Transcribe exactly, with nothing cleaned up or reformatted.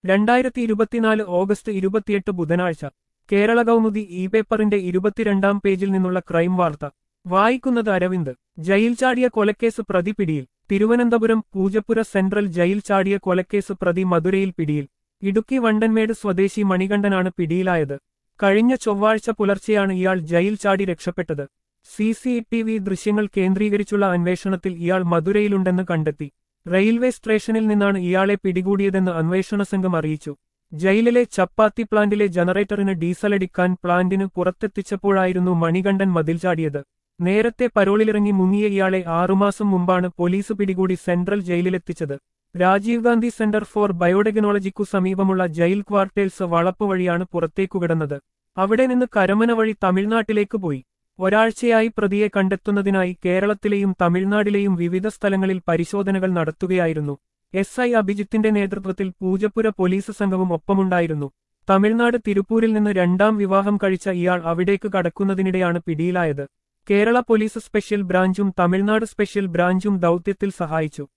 രണ്ടായിരത്തി ഇരുപത്തിനാല് ഓഗസ്റ്റ് ഇരുപത്തിയെട്ട് ബുധനാഴ്ച കേരള കൗമുദി ഇ പേപ്പറിന്റെ ഇരുപത്തിരണ്ടാം പേജിൽ നിന്നുള്ള ക്രൈം വാർത്ത വായിക്കുന്നത് അരവിന്ദ്. ജയിൽ ചാടിയ കൊലക്കേസ് പ്രതി പിടിയിൽ. തിരുവനന്തപുരം പൂജപ്പുര സെൻട്രൽ ജയിൽ ചാടിയ കൊലക്കേസ് പ്രതി മധുരയിൽ പിടിയിൽ. ഇടുക്കി വണ്ടൻമേട് സ്വദേശി മണികണ്ഠനാണ് പിടിയിലായത്. കഴിഞ്ഞ ചൊവ്വാഴ്ച പുലർച്ചെയാണ് ഇയാൾ ജയിൽ ചാടി രക്ഷപ്പെട്ടത്. സി സി ടി വി ദൃശ്യങ്ങൾ കേന്ദ്രീകരിച്ചുള്ള അന്വേഷണത്തിൽ ഇയാൾ മധുരയിലുണ്ടെന്ന് കണ്ടെത്തി. റെയിൽവേ സ്റ്റേഷനിൽ നിന്നാണ് ഇയാളെ പിടികൂടിയതെന്ന് അന്വേഷണ സംഘം അറിയിച്ചു. ജയിലിലെ ചപ്പാത്തി പ്ലാന്റിലെ ജനറേറ്ററിന് ഡീസലടിക്കാൻ പ്ലാന്റിന് പുറത്തെത്തിച്ചപ്പോഴായിരുന്നു മണികണ്ഠൻ മതിൽ ചാടിയത്. നേരത്തെ പരോളിലിറങ്ങി മുങ്ങിയ ഇയാളെ ആറുമാസം മുമ്പാണ് പോലീസ് പിടികൂടി സെൻട്രൽ ജയിലിലെത്തിച്ചത്. രാജീവ് ഗാന്ധി സെന്റർ ഫോർ ബയോടെക്നോളജിക്കു സമീപമുള്ള ജയിൽ ക്വാർട്ടേഴ്സ് വളപ്പ് വഴിയാണ് പുറത്തേക്കു കിടന്നത്. അവിടെ നിന്ന് കരമന വഴി തമിഴ്നാട്ടിലേക്ക് പോയി. ഒരാഴ്ചയായി പ്രതിയെ കണ്ടെത്തുന്നതിനായി കേരളത്തിലെയും തമിഴ്നാട്ടിലെയും വിവിധ സ്ഥലങ്ങളിൽ പരിശോധനകൾ നടത്തുകയായിരുന്നു. എസ് ഐ അഭിജിത്തിന്റെ നേതൃത്വത്തിൽ പൂജപ്പുര പോലീസ് സംഘവും ഒപ്പമുണ്ടായിരുന്നു. തമിഴ്നാട് തിരുപ്പൂരിൽ നിന്ന് രണ്ടാം വിവാഹം കഴിച്ച ഇയാൾ അവിടേക്ക് കടക്കുന്നതിനിടെയാണ് പിടിയിലായത്. കേരള പോലീസ് സ്പെഷ്യൽ ബ്രാഞ്ചും തമിഴ്നാട് സ്പെഷ്യൽ ബ്രാഞ്ചും ദൗത്യത്തിൽ സഹായിച്ചു.